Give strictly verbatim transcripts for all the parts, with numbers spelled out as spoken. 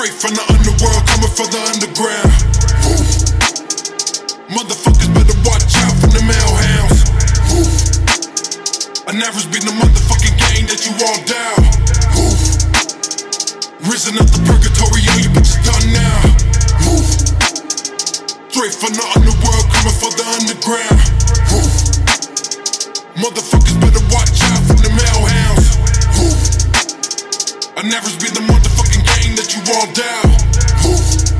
Straight from the underworld, coming from the underground. Woo. Motherfuckers better watch out from the mailhounds. Woo. I never been the motherfucking gang that you all down. Woo. Risen out the purgatory, all you bitches done now. Woo. Straight from the underworld, coming from the underground. Woo. Motherfuckers better watch out from the mailhounds. Woo. I never been the motherfucking gang that you all down. Woo.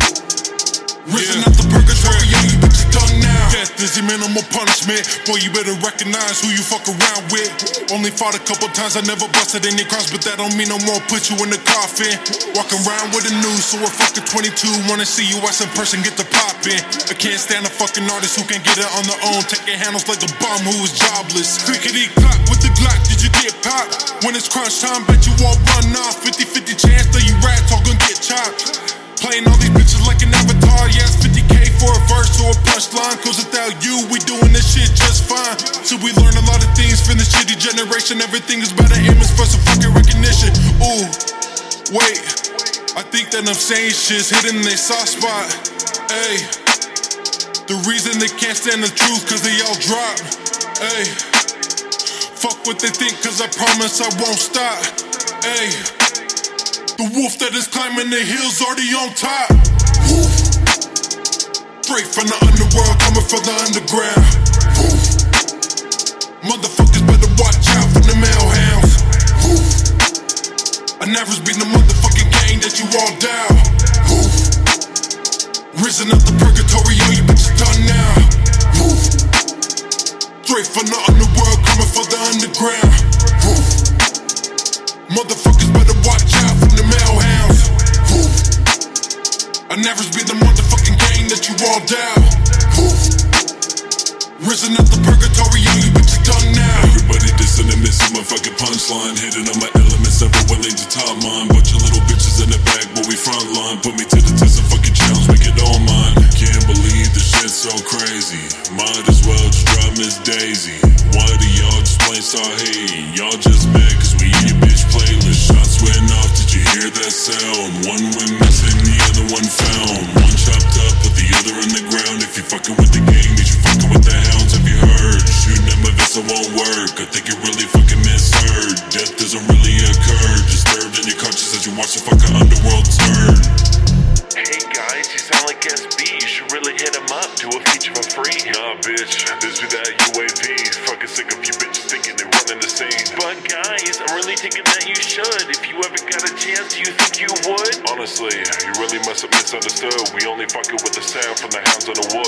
Risen yeah. out the purgatory, yeah, you bitches done now. Death is your minimal punishment. Boy, you better recognize who you fuck around with. Only fought a couple times, I never busted any crimes, but that don't mean no more put you in the coffin. Walking around with a noose, so a fucking twenty-two. Wanna see you as a person get the poppin'. I can't stand a fucking artist who can't get it on their own. Taking handles like a bum who is jobless. Clickety clack with the Glock, did you get popped? When it's crunch time, bet you all run off. fifty fifty chance that you rats all gonna get chopped. Playing all these bitches like an avatar, yeah, it's fifty K for a verse or a punchline. Cause without you, we doing this shit just fine. So we learn a lot of things from the shitty generation. Everything is about an image for some fucking recognition. Ooh, wait, I think that I'm saying shit's hidden in their soft spot. Ayy, the reason they can't stand the truth cause they all drop. Ayy, fuck what they think cause I promise I won't stop. Ayy, the wolf that is climbing the hills already on top. Woo. Straight from the underworld, coming from the underground. Woo. Motherfuckers better watch out from the mailhounds. Woo. I never been the motherfucking gang that you all down. Woo. Risen out the purgatory, all you bitches done now. Woo. Straight from the underworld, coming from the underground. Woo. Motherfuckers better watch out from the mailhounds. Woo. I never been the motherfucking gang that you all down. Woo. Risen out the purgatory, yeah, you bitches done now. Everybody dissing and missing my fucking punchline. Hitting on my elements, everyone lanes to top mine. Bunch of little bitches in the back, but we front line. Put me to the test and fucking challenge, make it all mine. Can't believe this shit's so crazy. Might as well just drop Miss Daisy. Why do y'all just plain start hating? Y'all just mad cause we in your bitch playlist. Shots went off, did you hear that sound? One went missing, the other one found. One chopped up, but the other on the ground. If you fucking with the gang, means you fucking with the hounds. Have you heard? Shooting at my vest, it won't work. I think you really fucking misheard. Death doesn't really occur. Disturbed in your conscience as you watch the fucking underworld turn. Hey guys, you sound like S B. You should really hit him up, do a feature for free. Nah, bitch, this be that U A V. Fucking sick of you bitches thinking they're running the scene. But guys, I'm really thinking that you should. If you ever got a chance, do you think you would? Honestly, you really must have misunderstood. We only fucking with the sound from the hounds on the wood.